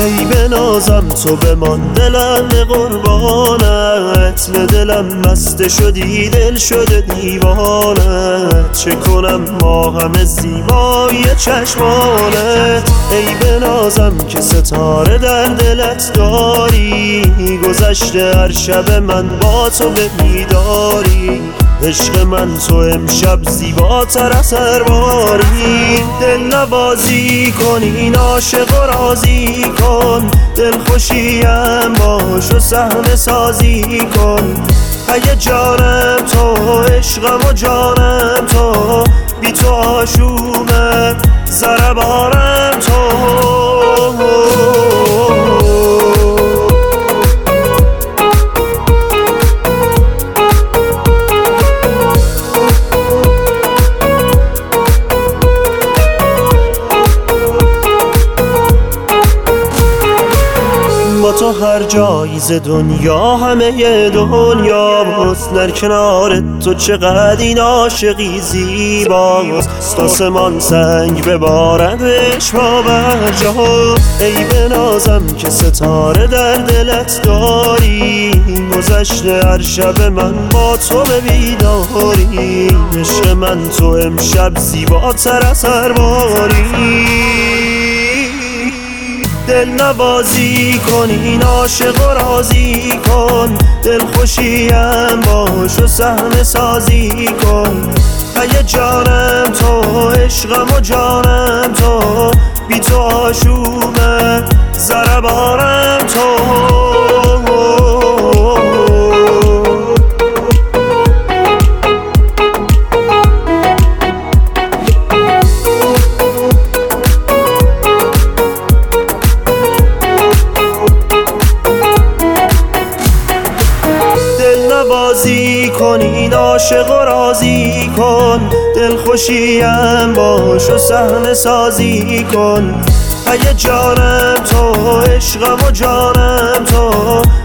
ای بنازم تو بمان دلم به قربانت، به دلم بسته شدی دل شده دیوانت، چه کنم ما همه زیبایی چشمانت. ای بنازم که ستاره در دلت داری، گذشته هر شب من با تو به بیداری، عشق من تو امشب زیباتر از هر باری. دل نوازی کن این عاشق و راضی کن، دل خوشیم باش و صحنه سازی کن. اگه جانم تو عشقم و جانم تو، بی تو آشومه ذره بارم تو. با تو هر جایی ز دنیا همه دنیاست، در کنار تو چقدر این عاشقی زیباست. آسمان سنگ ببارد عشق با برجا، ای بنازم که ستاره در دلت داری، گذشته هر شب من با تو به بیداری، عشق من تو امشب زیباتر از هر باری. دل نوازی کن این عاشق و راضی کن، دل خوشیم باش و صحنه سازی کن. اگه جانم تو عشقم و جانم تو، بی تو آشومه ذره بارم تو. نوازی کن این عاشق و راضی کن، دل خوشیم باش و صحنه سازی کن. اگه جانم تو عشقم و جانم تو،